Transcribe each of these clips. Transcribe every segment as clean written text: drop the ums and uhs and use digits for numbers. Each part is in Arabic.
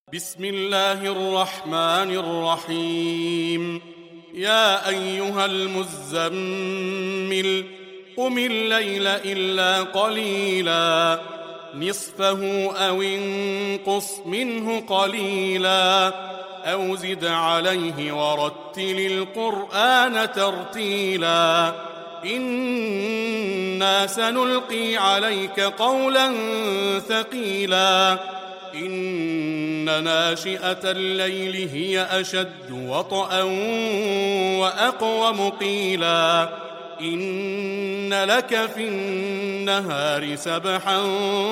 بسم الله الرحمن الرحيم. يا أيها المزمل قم الليل إلا قليلا نصفه أو انقص منه قليلا أو زد عليه ورتل القرآن ترتيلا إنا سنلقي عليك قولا ثقيلا إن ناشئة الليل هي أشد وطئا وأقوم قيلا إن لك في النهار سبحا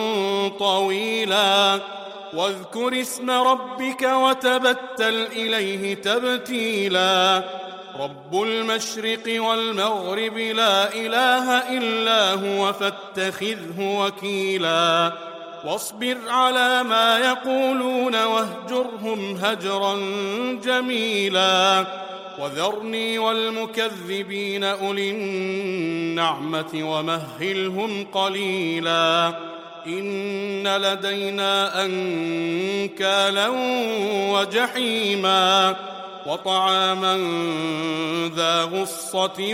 طويلا واذكر اسم ربك وتبتل إليه تبتيلا رب المشرق والمغرب لا إله إلا هو فاتخذه وكيلا واصبر على ما يقولون واهجرهم هجرا جميلا وذرني والمكذبين أولي النعمة ومهلهم قليلا إن لدينا أنكالا وجحيما وطعاما ذا غصة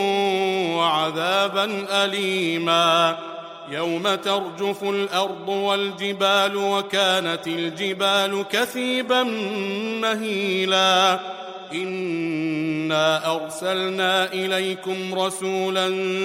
وعذابا أليما يوم ترجف الأرض والجبال وكانت الجبال كثيبا مهيلا إنا أرسلنا إليكم رسولا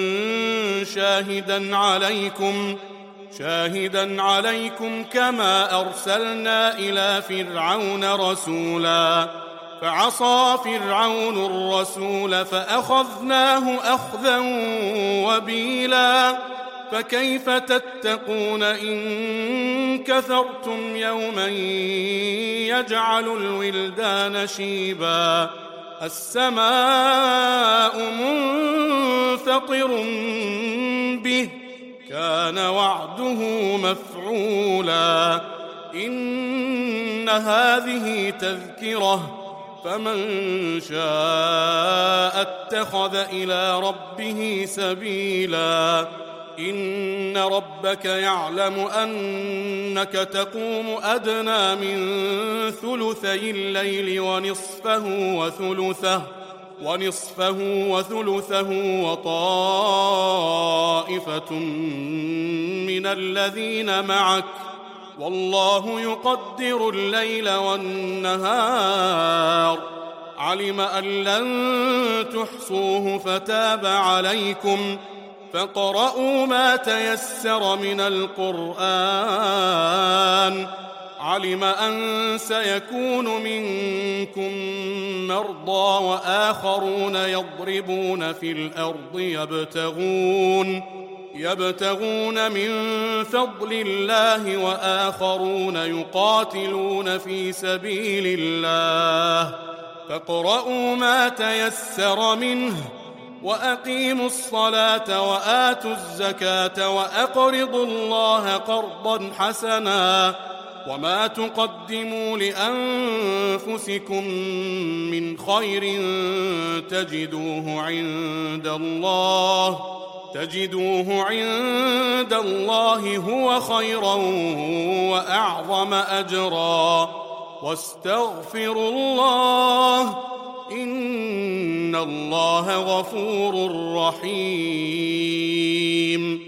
شاهدا عليكم كما أرسلنا إلى فرعون رسولا فعصى فرعون الرسول فأخذناه أخذا وبيلا فكيف تتقون إن كفرتم يوما يجعل الولدان شيبا السماء منفطر به كان وعده مفعولا إن هذه تذكرة فمن شاء اتخذ إلى ربه سبيلا إن ربك يعلم أنك تقوم أدنى من ثلثي الليل ونصفه وثلثه وطائفة من الذين معك والله يقدر الليل والنهار علم أن لن تحصوه فتاب عليكم فاقرؤوا ما تيسر من القرآن علم أن سيكون منكم مرضى وآخرون يضربون في الأرض يبتغون من فضل الله وآخرون يقاتلون في سبيل الله فاقرؤوا ما تيسر منه وأقيموا الصلاة وآتوا الزكاة وأقرضوا الله قرضا حسنا وما تقدموا لأنفسكم من خير تجدوه عند الله هو خيرا وأعظم أجرا واستغفروا الله إن الله غفور رحيم